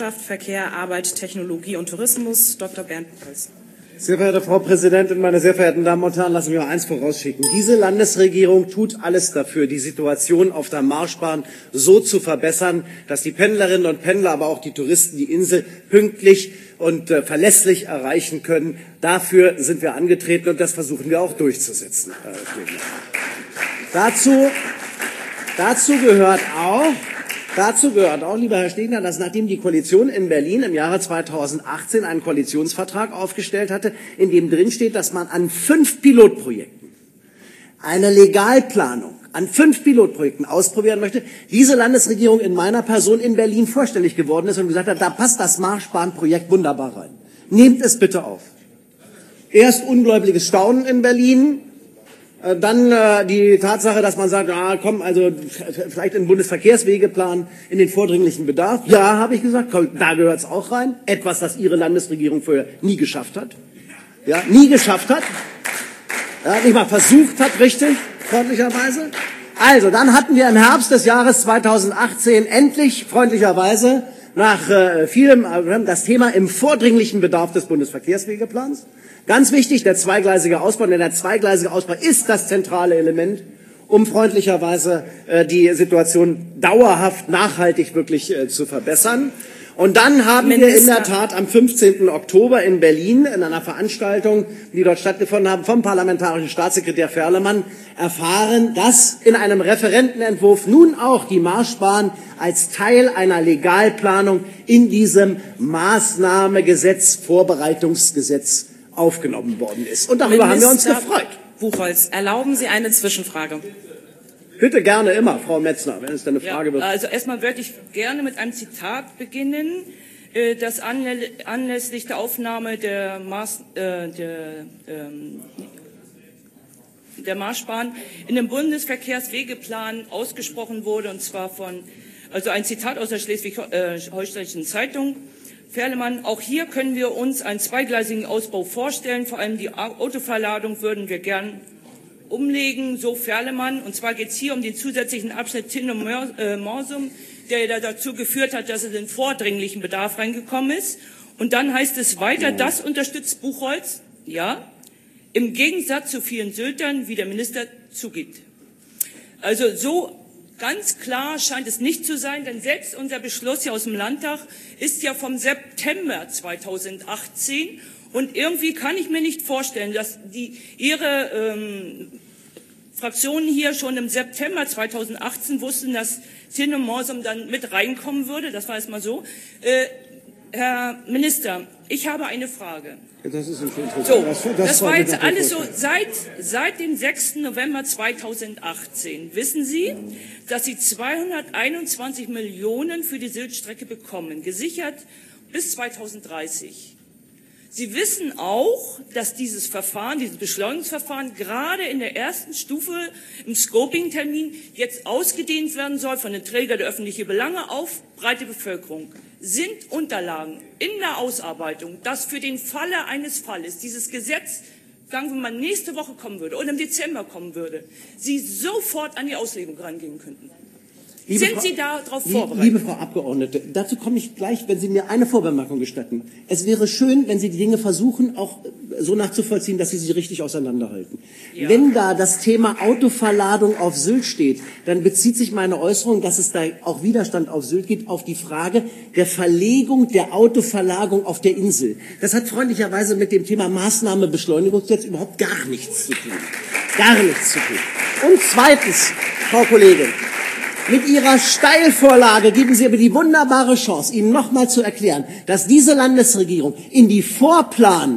Verkehr, Arbeit, Technologie und Tourismus, Dr. Bernd Buchholz. Sehr verehrte Frau Präsidentin, meine sehr verehrten Damen und Herren, lassen Sie mich eins vorausschicken. Diese Landesregierung tut alles dafür, die Situation auf der Marschbahn so zu verbessern, dass die Pendlerinnen und Pendler, aber auch die Touristen die Insel pünktlich und verlässlich erreichen können. Dafür sind wir angetreten und das versuchen wir auch durchzusetzen. Dazu gehört auch, lieber Herr Stegner, dass nachdem die Koalition in Berlin im Jahre 2018 einen Koalitionsvertrag aufgestellt hatte, in dem drin steht, dass man an 5 Pilotprojekten eine Legalplanung an 5 Pilotprojekten ausprobieren möchte, diese Landesregierung in meiner Person in Berlin vorstellig geworden ist und gesagt hat, da passt das Marschbahnprojekt wunderbar rein. Nehmt es bitte auf. Erst ungläubiges Staunen in Berlin, dann die Tatsache, dass man sagt, komm, also vielleicht im Bundesverkehrswegeplan in den vordringlichen Bedarf. Ja, habe ich gesagt, komm, da gehört es auch rein. Etwas, das Ihre Landesregierung vorher nie geschafft hat. Ja, nie geschafft hat. Ja, nicht mal versucht hat, richtig, freundlicherweise. Also, dann hatten wir im Herbst des Jahres 2018 endlich, freundlicherweise, nach vielem, das Thema im vordringlichen Bedarf des Bundesverkehrswegeplans. Ganz wichtig, der zweigleisige Ausbau, denn der zweigleisige Ausbau ist das zentrale Element, um freundlicherweise die Situation dauerhaft, nachhaltig wirklich zu verbessern. Und dann haben wir in der Tat am 15. Oktober in Berlin in einer Veranstaltung, die dort stattgefunden haben, vom parlamentarischen Staatssekretär Ferlemann erfahren, dass in einem Referentenentwurf nun auch die Marschbahn als Teil einer Legalplanung in diesem Maßnahmegesetz, Vorbereitungsgesetz aufgenommen worden ist. Und darüber haben wir uns gefreut. Buchholz, erlauben Sie eine Zwischenfrage? Bitte gerne immer, Frau Metzner, wenn es denn eine Frage wird. Also erstmal würde ich gerne mit einem Zitat beginnen, das anlässlich der Aufnahme der Marschbahn in den Bundesverkehrswegeplan ausgesprochen wurde, und zwar also ein Zitat aus der Schleswig-Holsteinischen Zeitung. Ferlemann, auch hier können wir uns einen zweigleisigen Ausbau vorstellen. Vor allem die Autoverladung würden wir gern umlegen, so Ferlemann. Und zwar geht es hier um den zusätzlichen Abschnitt Tinno-Morsum, der dazu geführt hat, dass es in vordringlichen Bedarf reingekommen ist. Und dann heißt es weiter, das unterstützt Buchholz, ja, im Gegensatz zu vielen Syltern, wie der Minister zugibt. Also so ganz klar scheint es nicht zu sein, denn selbst unser Beschluss hier aus dem Landtag ist ja vom September 2018 und irgendwie kann ich mir nicht vorstellen, dass Ihre Fraktionen hier schon im September 2018 wussten, dass Tinno-Morsum dann mit reinkommen würde. Das war jetzt mal so. Herr Minister, ich habe eine Frage. Das ist interessant. Das war jetzt alles so seit dem 6. November 2018. Wissen Sie, dass Sie 221 Millionen für die Syltstrecke bekommen, gesichert bis 2030. Sie wissen auch, dass dieses Beschleunigungsverfahren gerade in der ersten Stufe im Scoping-Termin jetzt ausgedehnt werden soll von den Trägern der öffentlichen Belange auf breite Bevölkerung. Sind Unterlagen in der Ausarbeitung, dass für den Falle eines Falles dieses Gesetz, sagen wir mal, nächste Woche kommen würde oder im Dezember kommen würde, Sie sofort an die Auslegung rangehen könnten? Sind Sie darauf vorbereitet? Liebe Frau Abgeordnete, dazu komme ich gleich, wenn Sie mir eine Vorbemerkung gestatten. Es wäre schön, wenn Sie die Dinge versuchen, auch so nachzuvollziehen, dass Sie sie richtig auseinanderhalten. Ja. Wenn da das Thema Autoverladung auf Sylt steht, dann bezieht sich meine Äußerung, dass es da auch Widerstand auf Sylt gibt, auf die Frage der Verlegung der Autoverlagerung auf der Insel. Das hat freundlicherweise mit dem Thema Maßnahmebeschleunigungsgesetz überhaupt gar nichts zu tun. Gar nichts zu tun. Und zweitens, Frau Kollegin, mit Ihrer Steilvorlage geben Sie aber die wunderbare Chance, Ihnen nochmal zu erklären, dass diese Landesregierung in die Vorplanung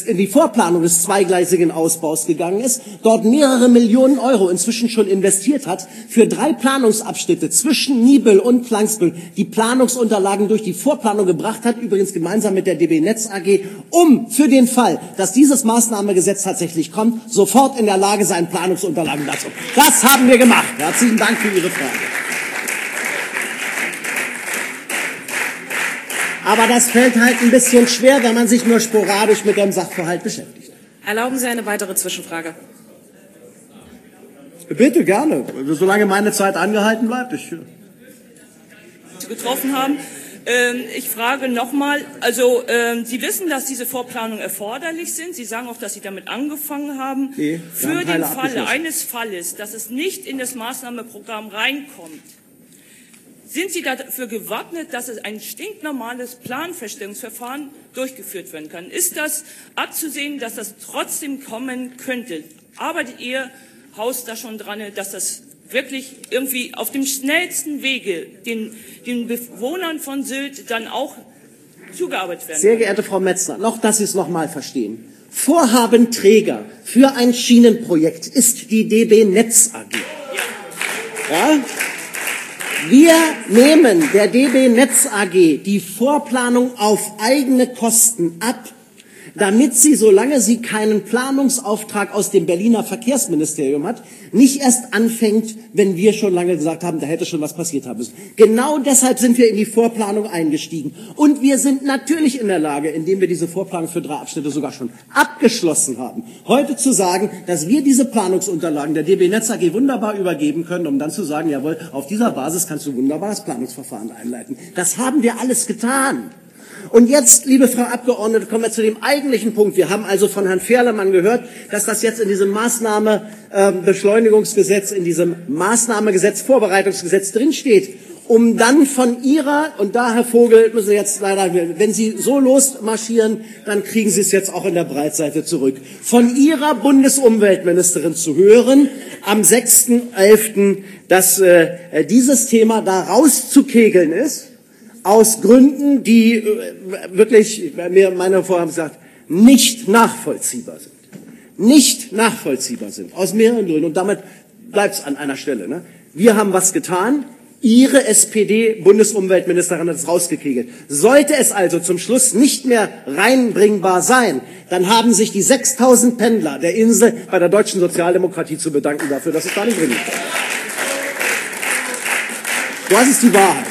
des zweigleisigen Ausbaus gegangen ist, dort mehrere Millionen Euro inzwischen schon investiert hat, für 3 Planungsabschnitte zwischen Nibel und Klangsbüll die Planungsunterlagen durch die Vorplanung gebracht hat, übrigens gemeinsam mit der DB Netz AG, um für den Fall, dass dieses Maßnahmegesetz tatsächlich kommt, sofort in der Lage sein, Planungsunterlagen dazu. Das haben wir gemacht. Herzlichen Dank für Ihre Frage. Aber das fällt halt ein bisschen schwer, wenn man sich nur sporadisch mit dem Sachverhalt beschäftigt. Erlauben Sie eine weitere Zwischenfrage? Bitte, gerne. Solange meine Zeit angehalten bleibt. Getroffen haben. Ich frage nochmal, also Sie wissen, dass diese Vorplanungen erforderlich sind. Sie sagen auch, dass Sie damit angefangen haben. Nee, für den Falle eines Falles, dass es nicht in das Maßnahmenprogramm reinkommt, sind Sie dafür gewappnet, dass es ein stinknormales Planfeststellungsverfahren durchgeführt werden kann? Ist das abzusehen, dass das trotzdem kommen könnte? Arbeitet Ihr Haus da schon dran, dass das wirklich irgendwie auf dem schnellsten Wege den Bewohnern von Sylt dann auch zugearbeitet werden kann? Sehr geehrte Frau Metzner, noch, dass Sie es noch mal verstehen. Vorhabenträger für ein Schienenprojekt ist die DB Netz AG. Ja? Wir nehmen der DB Netz AG die Vorplanung auf eigene Kosten ab, damit sie, solange sie keinen Planungsauftrag aus dem Berliner Verkehrsministerium hat, nicht erst anfängt, wenn wir schon lange gesagt haben, da hätte schon was passiert haben müssen. Genau deshalb sind wir in die Vorplanung eingestiegen. Und wir sind natürlich in der Lage, indem wir diese Vorplanung für 3 Abschnitte sogar schon abgeschlossen haben, heute zu sagen, dass wir diese Planungsunterlagen der DB Netz AG wunderbar übergeben können, um dann zu sagen, jawohl, auf dieser Basis kannst du wunderbar das Planungsverfahren einleiten. Das haben wir alles getan. Und jetzt, liebe Frau Abgeordnete, kommen wir zu dem eigentlichen Punkt. Wir haben also von Herrn Ferlemann gehört, dass das jetzt in diesem Maßnahmenbeschleunigungsgesetz, in diesem Maßnahmengesetz, Vorbereitungsgesetz drinsteht, um dann von Ihrer, und da, Herr Vogel, müssen Sie jetzt leider, wenn Sie so losmarschieren, dann kriegen Sie es jetzt auch in der Breitseite zurück, von Ihrer Bundesumweltministerin zu hören, am 6.11., dass dieses Thema da rauszukegeln ist, aus Gründen, die wirklich, meine Vorhaben gesagt, nicht nachvollziehbar sind. Nicht nachvollziehbar sind. Aus mehreren Gründen. Und damit bleibt es an einer Stelle. Ne? Wir haben was getan. Ihre SPD-Bundesumweltministerin hat es rausgekegelt. Sollte es also zum Schluss nicht mehr reinbringbar sein, dann haben sich die 6.000 Pendler der Insel bei der deutschen Sozialdemokratie zu bedanken dafür, dass es da nicht bringen kann. Das ist die Wahrheit.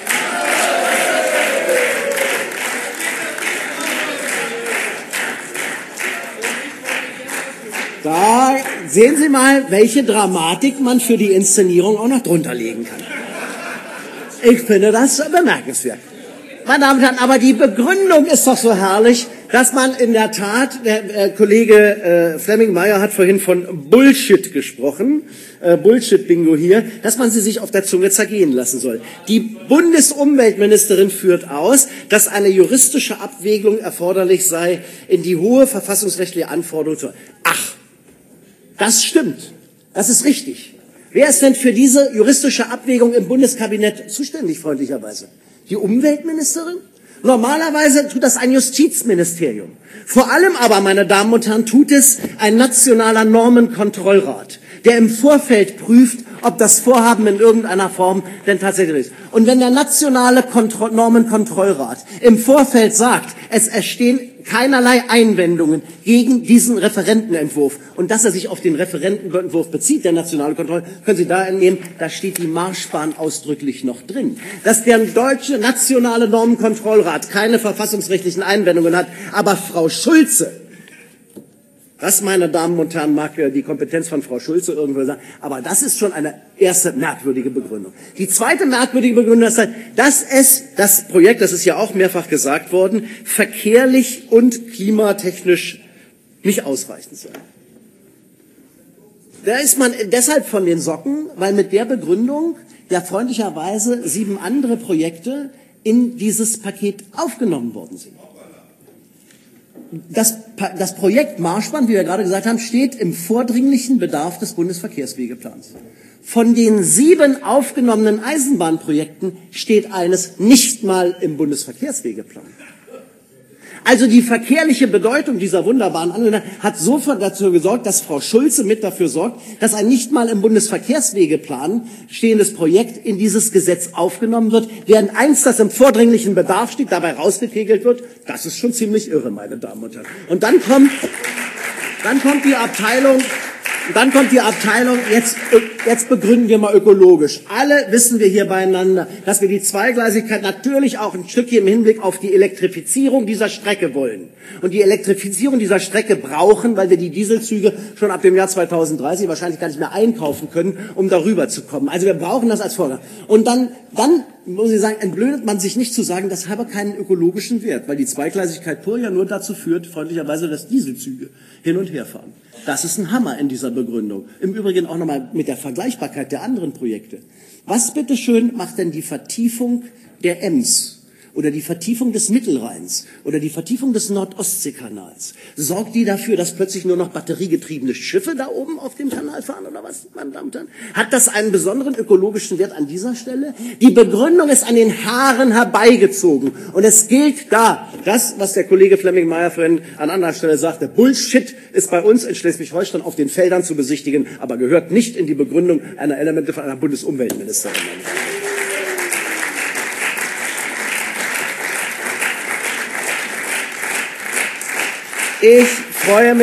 Da sehen Sie mal, welche Dramatik man für die Inszenierung auch noch drunter legen kann. Ich finde das bemerkenswert. Meine Damen und Herren, aber die Begründung ist doch so herrlich, dass man in der Tat, der Kollege Flemming-Meyer hat vorhin von Bullshit gesprochen, Bullshit-Bingo hier, dass man sie sich auf der Zunge zergehen lassen soll. Die Bundesumweltministerin führt aus, dass eine juristische Abwägung erforderlich sei, in die hohe verfassungsrechtliche Anforderung zu... Ach, das stimmt. Das ist richtig. Wer ist denn für diese juristische Abwägung im Bundeskabinett zuständig, freundlicherweise? Die Umweltministerin? Normalerweise tut das ein Justizministerium. Vor allem aber, meine Damen und Herren, tut es ein nationaler Normenkontrollrat, der im Vorfeld prüft, ob das Vorhaben in irgendeiner Form denn tatsächlich ist. Und wenn der nationale Normenkontrollrat im Vorfeld sagt, es entstehen keinerlei Einwendungen gegen diesen Referentenentwurf und dass er sich auf den Referentenentwurf bezieht, der nationale Kontrolle, können Sie da entnehmen, da steht die Marschbahn ausdrücklich noch drin. Dass der deutsche nationale Normenkontrollrat keine verfassungsrechtlichen Einwendungen hat, aber Frau Schulze, das, meine Damen und Herren, mag die Kompetenz von Frau Schulze irgendwo sagen, aber das ist schon eine erste merkwürdige Begründung. Die zweite merkwürdige Begründung ist, dass das Projekt, das ist ja auch mehrfach gesagt worden, verkehrlich und klimatechnisch nicht ausreichend sei. Da ist man deshalb von den Socken, weil mit der Begründung ja freundlicherweise 7 andere Projekte in dieses Paket aufgenommen worden sind. Das Projekt Marschbahn, wie wir gerade gesagt haben, steht im vordringlichen Bedarf des Bundesverkehrswegeplans. Von den 7 aufgenommenen Eisenbahnprojekten steht eines nicht mal im Bundesverkehrswegeplan. Also die verkehrliche Bedeutung dieser wunderbaren Anwendung hat sofort dazu gesorgt, dass Frau Schulze mit dafür sorgt, dass ein nicht mal im Bundesverkehrswegeplan stehendes Projekt in dieses Gesetz aufgenommen wird, während eins, das im vordringlichen Bedarf steht, dabei rausgekegelt wird. Das ist schon ziemlich irre, meine Damen und Herren. Und dann kommt die Abteilung Dann kommt die Abteilung, jetzt begründen wir mal ökologisch. Alle wissen wir hier beieinander, dass wir die Zweigleisigkeit natürlich auch ein Stückchen im Hinblick auf die Elektrifizierung dieser Strecke wollen. Und die Elektrifizierung dieser Strecke brauchen, weil wir die Dieselzüge schon ab dem Jahr 2030 wahrscheinlich gar nicht mehr einkaufen können, um darüber zu kommen. Also wir brauchen das als Vorgang. Und dann muss ich sagen, entblödet man sich nicht zu sagen, das habe keinen ökologischen Wert, weil die Zweigleisigkeit pur ja nur dazu führt, freundlicherweise, dass Dieselzüge hin und her fahren. Das ist ein Hammer in dieser Begründung. Im Übrigen auch nochmal mit der Vergleichbarkeit der anderen Projekte. Was bitteschön macht denn die Vertiefung der Ems oder die Vertiefung des Mittelrheins oder die Vertiefung des Nord-Ostsee-Kanals? Sorgt die dafür, dass plötzlich nur noch batteriegetriebene Schiffe da oben auf dem Kanal fahren oder was, meine Damen und Herren? Hat das einen besonderen ökologischen Wert an dieser Stelle? Die Begründung ist an den Haaren herbeigezogen. Und es gilt da, das, was der Kollege Flemming-Meyer vorhin an anderer Stelle sagte, Bullshit ist bei uns in Schleswig-Holstein auf den Feldern zu besichtigen, aber gehört nicht in die Begründung einer Elemente von einer Bundesumweltministerin. Ich freue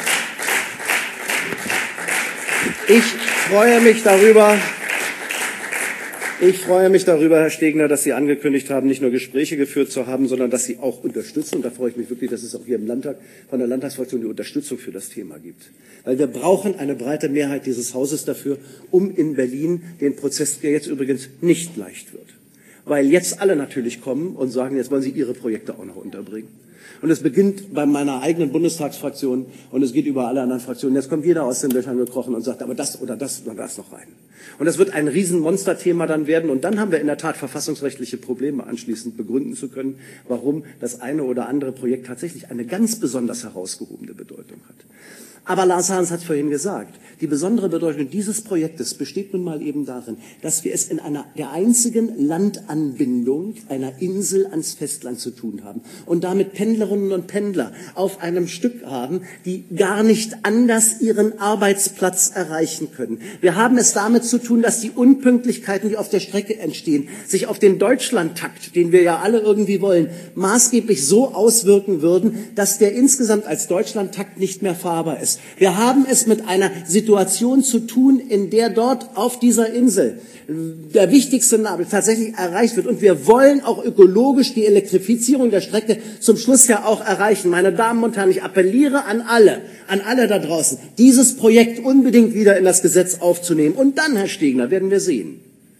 mich darüber, Herr Stegner, dass Sie angekündigt haben, nicht nur Gespräche geführt zu haben, sondern dass Sie auch unterstützen. Und da freue ich mich wirklich, dass es auch hier im Landtag von der Landtagsfraktion die Unterstützung für das Thema gibt. Weil wir brauchen eine breite Mehrheit dieses Hauses dafür, um in Berlin den Prozess, der jetzt übrigens nicht leicht wird. Weil jetzt alle natürlich kommen und sagen, jetzt wollen sie ihre Projekte auch noch unterbringen. Und es beginnt bei meiner eigenen Bundestagsfraktion und es geht über alle anderen Fraktionen. Jetzt kommt jeder aus den Löchern gekrochen und sagt, aber das oder das oder das noch rein. Und das wird ein Riesenmonsterthema dann werden. Und dann haben wir in der Tat verfassungsrechtliche Probleme anschließend begründen zu können, warum das eine oder andere Projekt tatsächlich eine ganz besonders herausgehobene Bedeutung hat. Aber Lars Harns hat vorhin gesagt, die besondere Bedeutung dieses Projektes besteht nun mal eben darin, dass wir es in der einzigen Landanbindung einer Insel ans Festland zu tun haben und damit Pendlerinnen und Pendler auf einem Stück haben, die gar nicht anders ihren Arbeitsplatz erreichen können. Wir haben es damit zu tun, dass die Unpünktlichkeiten, die auf der Strecke entstehen, sich auf den Deutschlandtakt, den wir ja alle irgendwie wollen, maßgeblich so auswirken würden, dass der insgesamt als Deutschlandtakt nicht mehr fahrbar ist. Wir haben es mit einer Situation zu tun, in der dort auf dieser Insel der wichtigste Nabel tatsächlich erreicht wird. Und wir wollen auch ökologisch die Elektrifizierung der Strecke zum Schluss ja auch erreichen. Meine Damen und Herren, ich appelliere an alle da draußen, dieses Projekt unbedingt wieder in das Gesetz aufzunehmen. Und dann, Herr Stegner, werden wir sehen,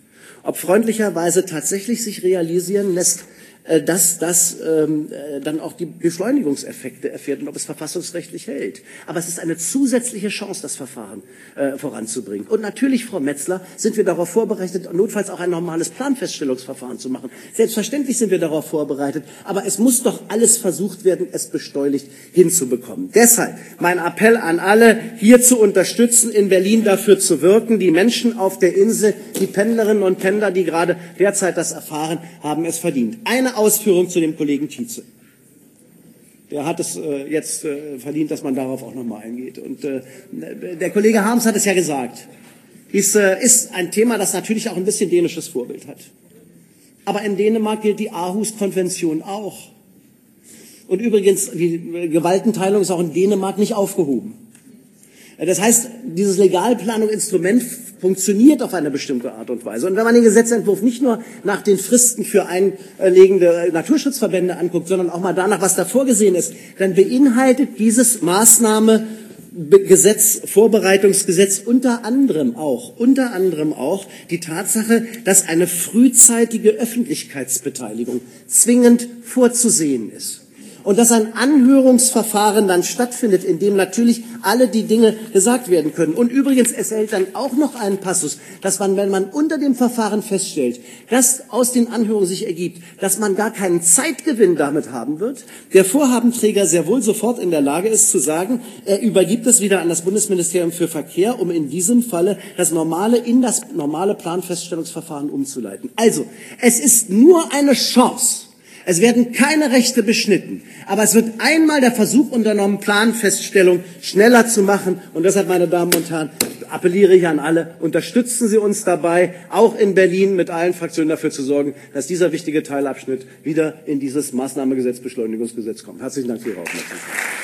ob freundlicherweise tatsächlich sich realisieren lässt, dass das dann auch die Beschleunigungseffekte erfährt und ob es verfassungsrechtlich hält. Aber es ist eine zusätzliche Chance, das Verfahren voranzubringen. Und natürlich, Frau Metzler, sind wir darauf vorbereitet, notfalls auch ein normales Planfeststellungsverfahren zu machen. Selbstverständlich sind wir darauf vorbereitet, aber es muss doch alles versucht werden, es beschleunigt hinzubekommen. Deshalb mein Appell an alle, hier zu unterstützen, in Berlin dafür zu wirken. Die Menschen auf der Insel, die Pendlerinnen und Pendler, die gerade derzeit das erfahren, haben es verdient. Eine Ausführung zu dem Kollegen Tietze. Der hat es jetzt verdient, dass man darauf auch nochmal eingeht. Und der Kollege Harms hat es ja gesagt. Dies ist ein Thema, das natürlich auch ein bisschen dänisches Vorbild hat. Aber in Dänemark gilt die Aarhus-Konvention auch. Und übrigens, die Gewaltenteilung ist auch in Dänemark nicht aufgehoben. Das heißt, dieses Legalplanung-Instrument funktioniert auf eine bestimmte Art und Weise. Und wenn man den Gesetzentwurf nicht nur nach den Fristen für einlegende Naturschutzverbände anguckt, sondern auch mal danach, was da vorgesehen ist, dann beinhaltet dieses Vorbereitungsgesetz unter anderem auch die Tatsache, dass eine frühzeitige Öffentlichkeitsbeteiligung zwingend vorzusehen ist. Und dass ein Anhörungsverfahren dann stattfindet, in dem natürlich alle die Dinge gesagt werden können. Und übrigens, es hält dann auch noch einen Passus, dass man, wenn man unter dem Verfahren feststellt, dass aus den Anhörungen sich ergibt, dass man gar keinen Zeitgewinn damit haben wird, der Vorhabenträger sehr wohl sofort in der Lage ist zu sagen, er übergibt es wieder an das Bundesministerium für Verkehr, um in diesem Falle das normale in das normale Planfeststellungsverfahren umzuleiten. Also, es ist nur eine Chance. Es werden keine Rechte beschnitten, aber es wird einmal der Versuch unternommen, Planfeststellung schneller zu machen. Und deshalb, meine Damen und Herren, appelliere ich an alle, unterstützen Sie uns dabei, auch in Berlin mit allen Fraktionen dafür zu sorgen, dass dieser wichtige Teilabschnitt wieder in dieses Maßnahmengesetz, Beschleunigungsgesetz kommt. Herzlichen Dank für Ihre Aufmerksamkeit.